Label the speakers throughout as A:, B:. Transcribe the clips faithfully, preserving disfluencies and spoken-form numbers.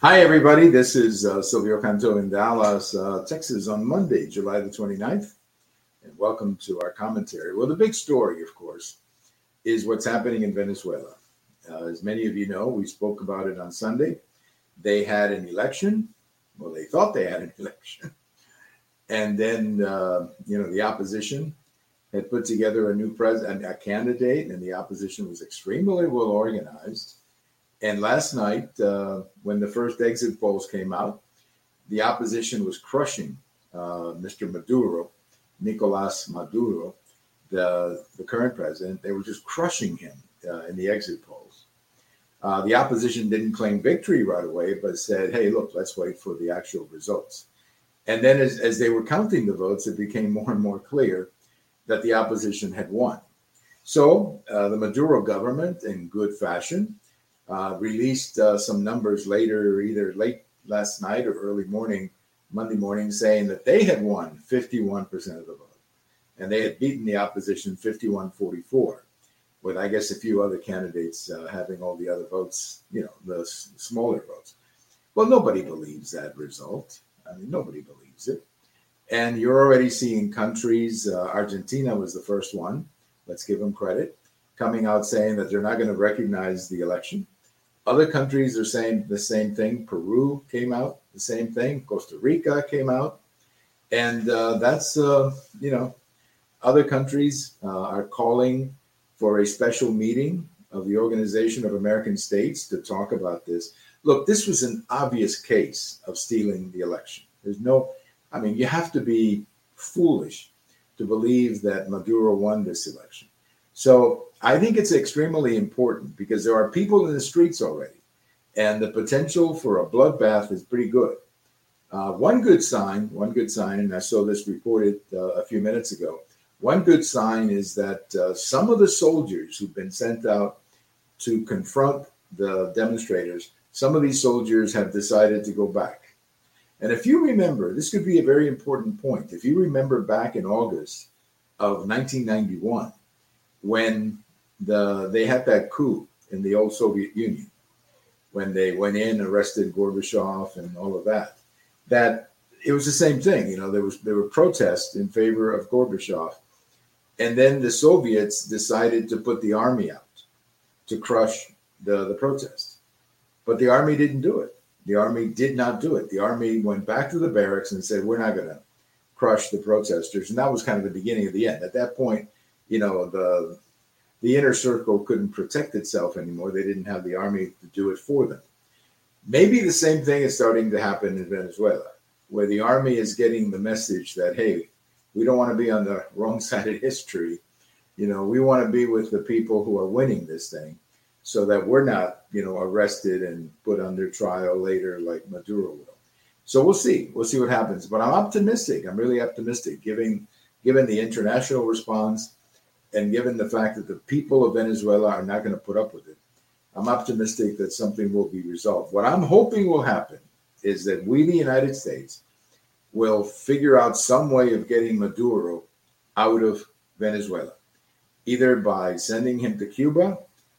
A: Hi, everybody. This is uh, Silvio Canto in Dallas, uh, Texas on Monday, July the twenty-ninth. And welcome to our commentary. Well, the big story, of course, is what's happening in Venezuela. Uh, as many of you know, we spoke about it on Sunday. They had an election. Well, they thought they had an election. And then, uh, you know, the opposition had put together a new president, a candidate, and the opposition was extremely well organized. And last night, uh, when the first exit polls came out, the opposition was crushing uh, Mister Maduro, Nicolas Maduro, the, the current president. They were just crushing him uh, in the exit polls. Uh, the opposition didn't claim victory right away, but said, hey, look, let's wait for the actual results. And then as, as they were counting the votes, it became more and more clear that the opposition had won. So uh, the Maduro government, in good fashion, Uh, released uh, some numbers later, either late last night or early morning, Monday morning, saying that they had won fifty-one percent of the vote. And they had beaten the opposition fifty-one forty-four, with, I guess, a few other candidates uh, having all the other votes, you know, the s- smaller votes. Well, nobody believes that result. I mean, nobody believes it. And you're already seeing countries, uh, Argentina was the first one, let's give them credit, coming out saying that they're not going to recognize the election. Other countries are saying the same thing. Peru came out, the same thing. Costa Rica came out. And uh, that's, uh, you know, other countries uh, are calling for a special meeting of the Organization of American States to talk about this. Look, this was an obvious case of stealing the election. There's no, I mean, you have to be foolish to believe that Maduro won this election. So I think it's extremely important because there are people in the streets already, and the potential for a bloodbath is pretty good. Uh, one good sign, one good sign, and I saw this reported uh, a few minutes ago. One good sign is that uh, some of the soldiers who've been sent out to confront the demonstrators, some of these soldiers have decided to go back. And if you remember, this could be a very important point. If you remember back in August of nineteen ninety-one, when the they had that coup in the old Soviet Union, when they went in, arrested Gorbachev and all of that, that it was the same thing. You know, there was there were protests in favor of Gorbachev. And then the Soviets decided to put the army out to crush the, the protests. But the army didn't do it. The army did not do it. The army went back to the barracks and said, we're not going to crush the protesters. And that was kind of the beginning of the end. At that point, you know, the the inner circle couldn't protect itself anymore. They didn't have the army to do it for them. Maybe the same thing is starting to happen in Venezuela, where the army is getting the message that, hey, we don't want to be on the wrong side of history. You know, we want to be with the people who are winning this thing so that we're not, you know, arrested and put under trial later like Maduro will. So we'll see. We'll see what happens. But I'm optimistic. I'm really optimistic, given, given the international response, and given the fact that the people of Venezuela are not going to put up with it. I'm optimistic that something will be resolved. What I'm hoping will happen is that we, the United States, will figure out some way of getting Maduro out of Venezuela, either by sending him to Cuba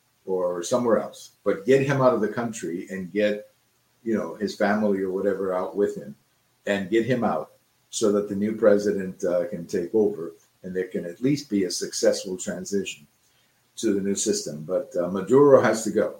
A: or somewhere else, but get him out of the country and get, you know, his family or whatever out with him and get him out so that the new president uh, can take over and there can at least be a successful transition to the new system. But uh, Maduro has to go.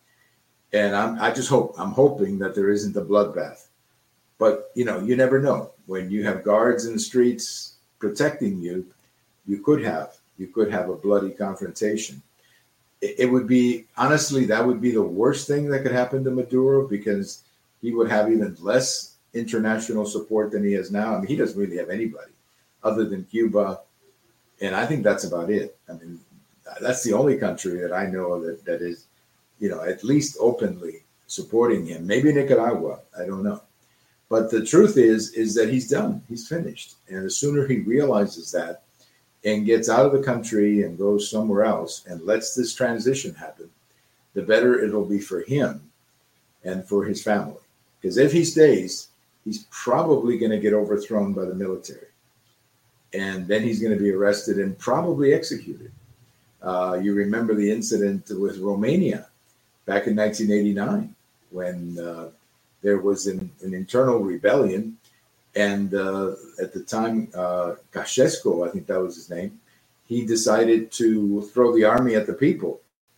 A: And I'm, I just hope, I'm hoping that there isn't a bloodbath. But, you know, you never know. When you have guards in the streets protecting you, you could have, you could have a bloody confrontation. It, it would be, honestly, that would be the worst thing that could happen to Maduro because he would have even less international support than he has now. I mean, he doesn't really have anybody other than Cuba. And I think that's about it. I mean, that's the only country that I know that, that is, you know, at least openly supporting him. Maybe Nicaragua, I don't know. But the truth is, is that he's done. He's finished. And the sooner he realizes that and gets out of the country and goes somewhere else and lets this transition happen, the better it'll be for him and for his family. Because if he stays, he's probably going to get overthrown by the military. And then he's going to be arrested and probably executed. Uh, you remember the incident with Romania back in nineteen eighty-nine when uh, there was an, an internal rebellion. And uh, at the time, uh, Ceausescu, I think that was his name, he decided to throw the army at the people.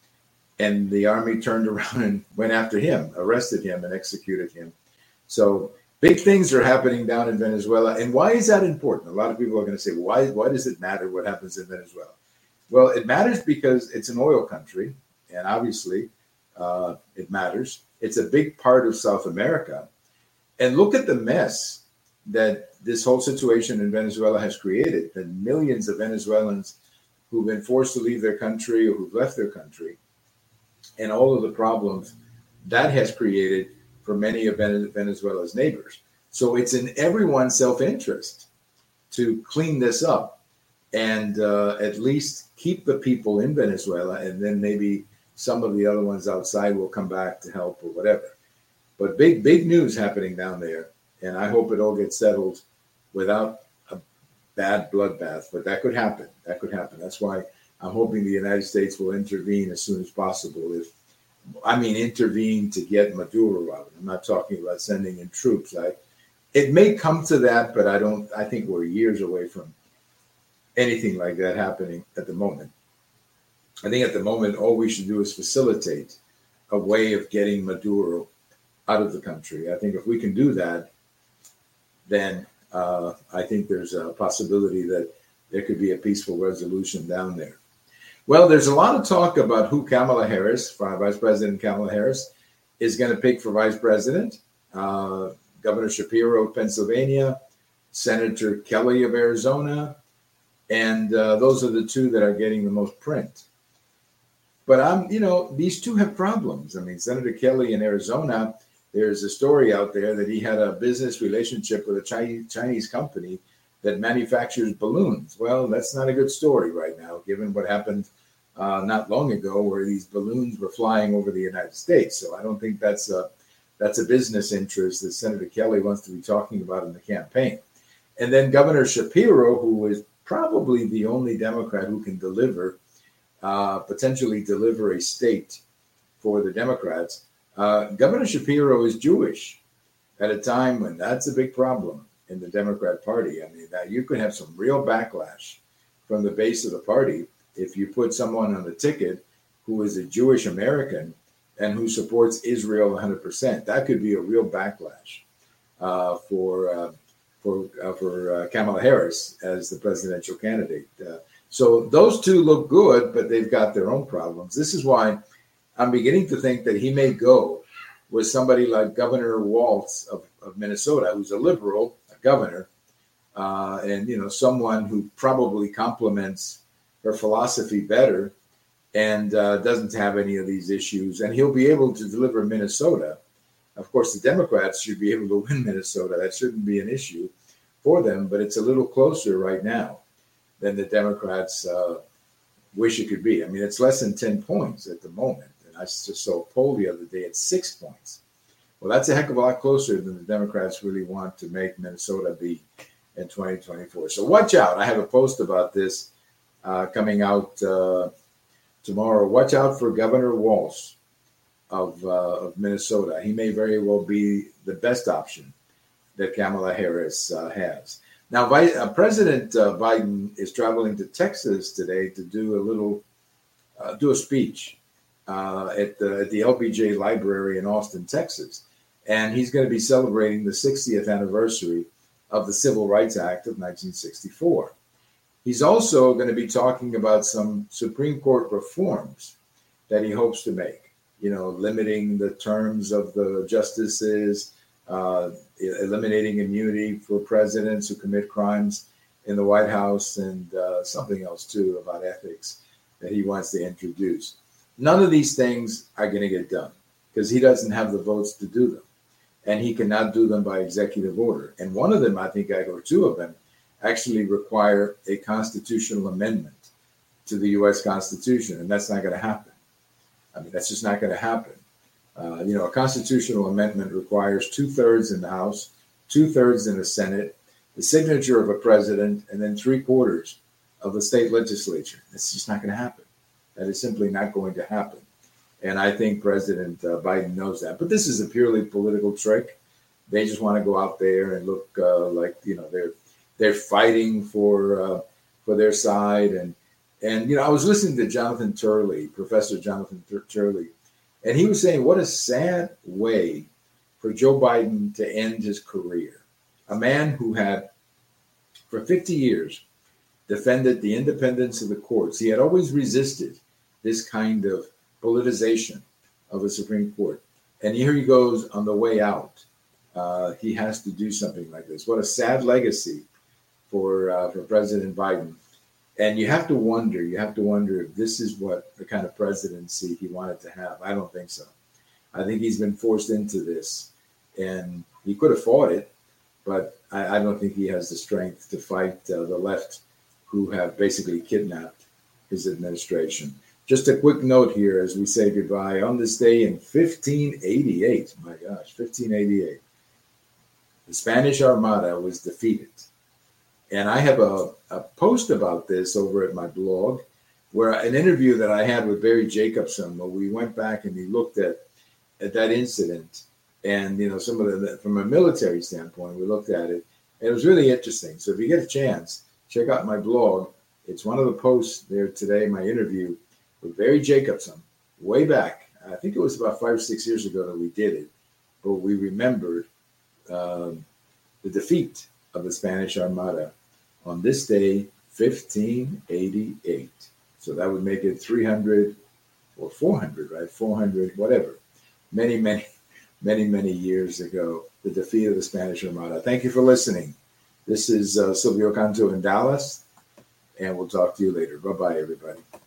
A: And the army turned around and went after him, arrested him, and executed him. So big things are happening down in Venezuela. And why is that important? A lot of people are going to say, why, why does it matter what happens in Venezuela? Well, it matters because it's an oil country. And obviously, uh, it matters. It's a big part of South America. And look at the mess that this whole situation in Venezuela has created. The millions of Venezuelans who've been forced to leave their country or who've left their country, and all of the problems that has created for many of Venezuela's neighbors. So it's in everyone's self-interest to clean this up and uh, at least keep the people in Venezuela, and then maybe some of the other ones outside will come back to help or whatever. But big, big news happening down there, and I hope it all gets settled without a bad bloodbath, but that could happen. That could happen. That's why I'm hoping the United States will intervene as soon as possible. If I mean intervene to get Maduro out. I'm not talking about sending in troops. I, it may come to that, but I don't. I think we're years away from anything like that happening at the moment. I think at the moment, all we should do is facilitate a way of getting Maduro out of the country. I think if we can do that, then uh, I think there's a possibility that there could be a peaceful resolution down there. Well, there's a lot of talk about who Kamala Harris, Vice President Kamala Harris, is going to pick for vice president. Uh, Governor Shapiro of Pennsylvania, Senator Kelly of Arizona, and uh, those are the two that are getting the most print. But I'm, you know, these two have problems. I mean, Senator Kelly in Arizona, there's a story out there that he had a business relationship with a Chinese, Chinese company that manufactures balloons. Well, that's not a good story right now, given what happened uh, not long ago, where these balloons were flying over the United States. So I don't think that's a that's a business interest that Senator Kelly wants to be talking about in the campaign. And then Governor Shapiro, who is probably the only Democrat who can deliver, uh, potentially deliver a state for the Democrats. Uh, Governor Shapiro is Jewish at a time when that's a big problem in the Democrat Party. I mean, that you could have some real backlash from the base of the party if you put someone on the ticket who is a Jewish American and who supports Israel one hundred percent. That could be a real backlash uh, for uh, for uh, for uh, Kamala Harris as the presidential candidate. Uh, so those two look good, but they've got their own problems. This is why I'm beginning to think that he may go with somebody like Governor Walz of, of Minnesota, who's a liberal, a governor, uh, and you know someone who probably complements her philosophy better and uh, doesn't have any of these issues. And he'll be able to deliver Minnesota. Of course, the Democrats should be able to win Minnesota. That shouldn't be an issue for them, but it's a little closer right now than the Democrats uh, wish it could be. I mean, it's less than ten points at the moment. And I just saw a poll the other day at six points. Well, that's a heck of a lot closer than the Democrats really want to make Minnesota be in twenty twenty-four. So watch out. I have a post about this uh, coming out uh, tomorrow. Watch out for Governor Walz of, uh, of Minnesota. He may very well be the best option that Kamala Harris uh, has. Now, Vice, uh, President uh, Biden is traveling to Texas today to do a little, uh, do a speech uh, at, the, at the L B J Library in Austin, Texas. And he's going to be celebrating the sixtieth anniversary of the Civil Rights Act of nineteen sixty-four. He's also going to be talking about some Supreme Court reforms that he hopes to make, you know, limiting the terms of the justices, uh, eliminating immunity for presidents who commit crimes in the White House, and uh, something else, too, about ethics that he wants to introduce. None of these things are going to get done because he doesn't have the votes to do them. And he cannot do them by executive order. And one of them, I think, or two of them, actually require a constitutional amendment to the U S Constitution, and that's not going to happen. I mean, that's just not going to happen. Uh, you know, a constitutional amendment requires two-thirds in the House, two-thirds in the Senate, the signature of a president, and then three-quarters of the state legislature. It's just not going to happen. That is simply not going to happen. And I think President uh, Biden knows that. But this is a purely political trick. They just want to go out there and look uh, like, you know, they're they're fighting for uh, for their side. And and you know, I was listening to Jonathan Turley, Professor Jonathan Turley, and he was saying what a sad way for Joe Biden to end his career. A man who had for fifty years defended the independence of the courts. He had always resisted this kind of politicization of the Supreme Court. And here he goes on the way out. Uh, he has to do something like this. What a sad legacy for uh, for President Biden. And you have to wonder, you have to wonder if this is what the kind of presidency he wanted to have. I don't think so. I think he's been forced into this. And he could have fought it, but I, I don't think he has the strength to fight uh, the left, who have basically kidnapped his administration. Just a quick note here as we say goodbye. On this day in fifteen eighty-eight, my gosh, fifteen eighty-eight, the Spanish Armada was defeated. And I have a, a post about this over at my blog, where an interview that I had with Barry Jacobson, where we went back and we looked at, at that incident. And, you know, some of the, from a military standpoint, we looked at it. And it was really interesting. So if you get a chance, check out my blog. It's one of the posts there today, my interview with Barry Jacobson, way back. I think it was about five or six years ago that we did it. But we remembered um, the defeat of the Spanish Armada on this day, fifteen eighty-eight. So that would make it three hundred or four hundred, right? four hundred, whatever. Many, many, many, many years ago, the defeat of the Spanish Armada. Thank you for listening. This is uh, Silvio Canto in Dallas, and we'll talk to you later. Bye-bye, everybody.